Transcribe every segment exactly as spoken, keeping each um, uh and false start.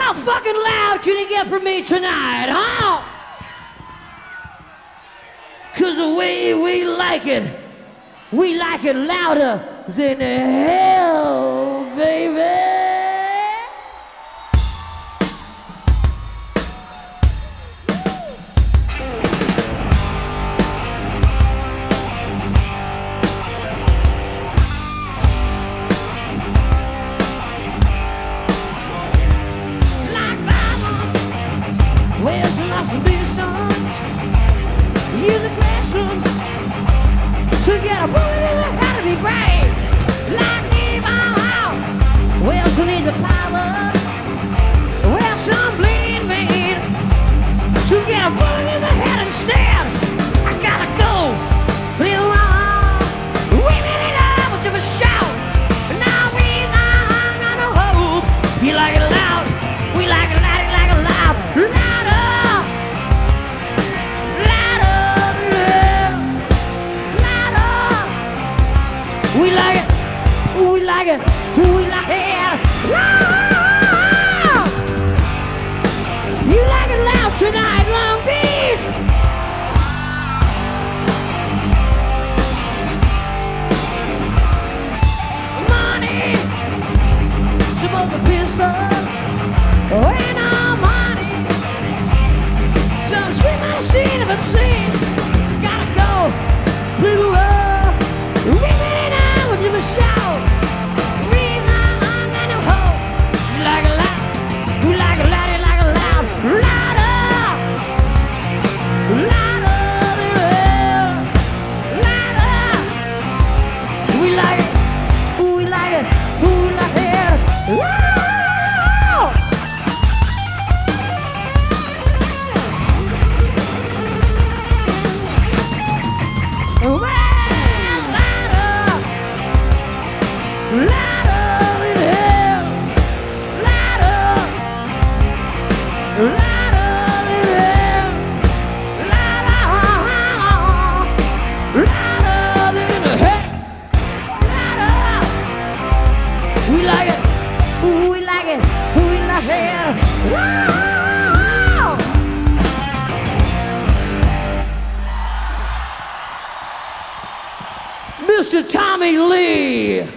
How fucking loud can you get from me tonight, huh? Cause the way we like it, we like it louder than hell, baby. Use the classroom to get a bullet in the head of me brain. Like me, my well, some need the power. Well, some bleed me to get a bullet in the head instead. I gotta go. Feel wrong. We made it up with a shout. Now we got no hope. You like it loud. We like it loud. Like it loud. Louder. We like it, we like it, we like it loud. You like it loud tonight, Long Beach. Money, smoke a pistol, ain't no money. Some scream out a scene of obscene. Gotta go through the world. Give a shout. Reason I'm in a hole. You like it loud. You like it loud. You like it loud. Louder. Louder. Louder. We like it. We like it. We like it. Loud. Well, louder in hell, louder, louder in hell, louder, louder in hell, louder. We like it, we like it, we like it. Wow. Mister Tommy Lee.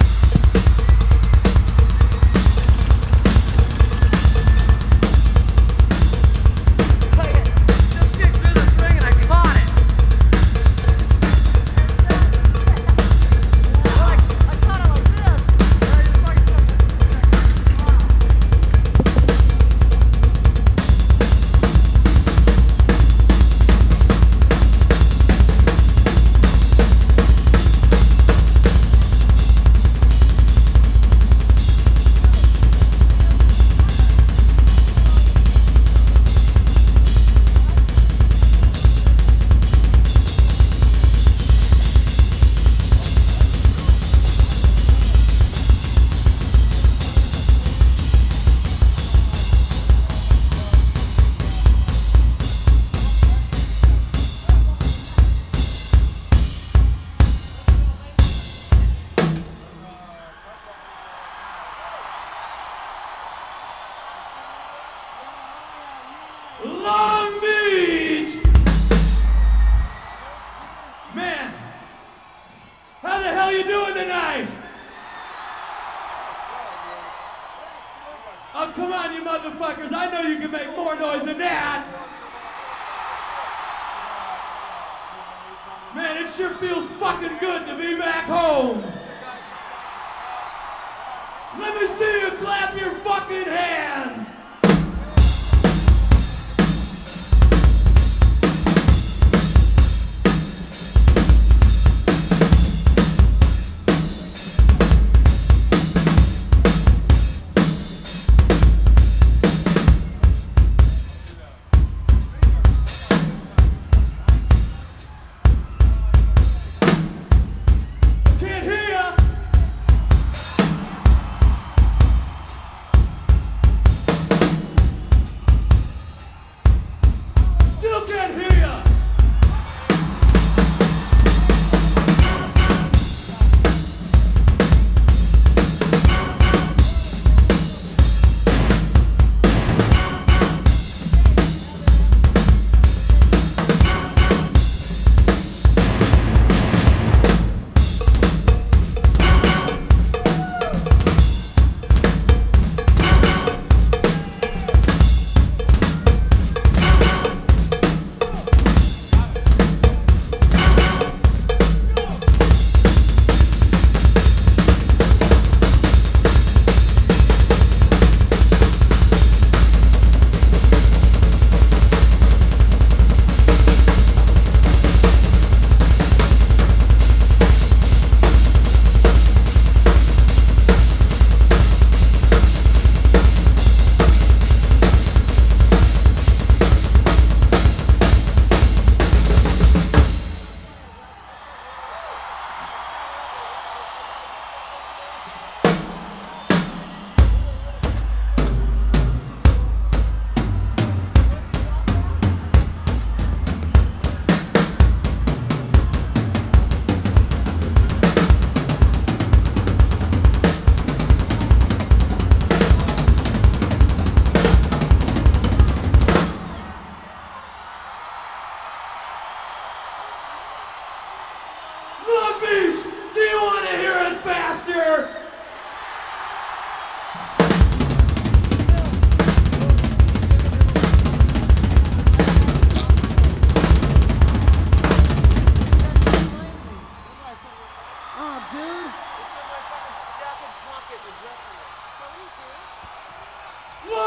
Long Beach! Man, how the hell you doing tonight? Oh, come on, you motherfuckers. I know you can make more noise than that. Man, it sure feels fucking good to be back home. Let me see you clap your fucking hands.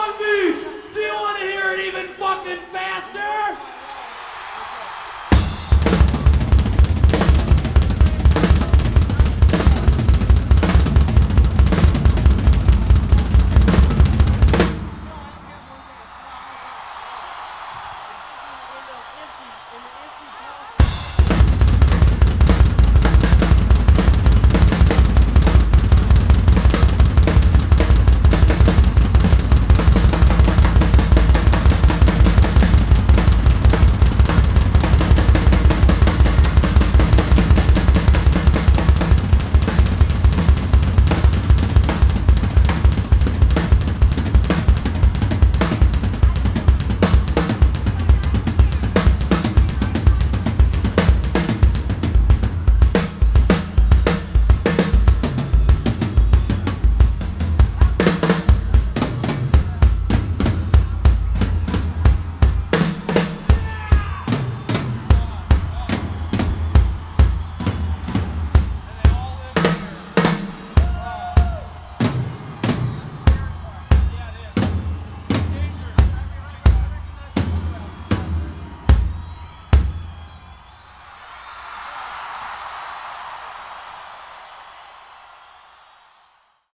Long Beach! Do you want to hear it even fucking faster?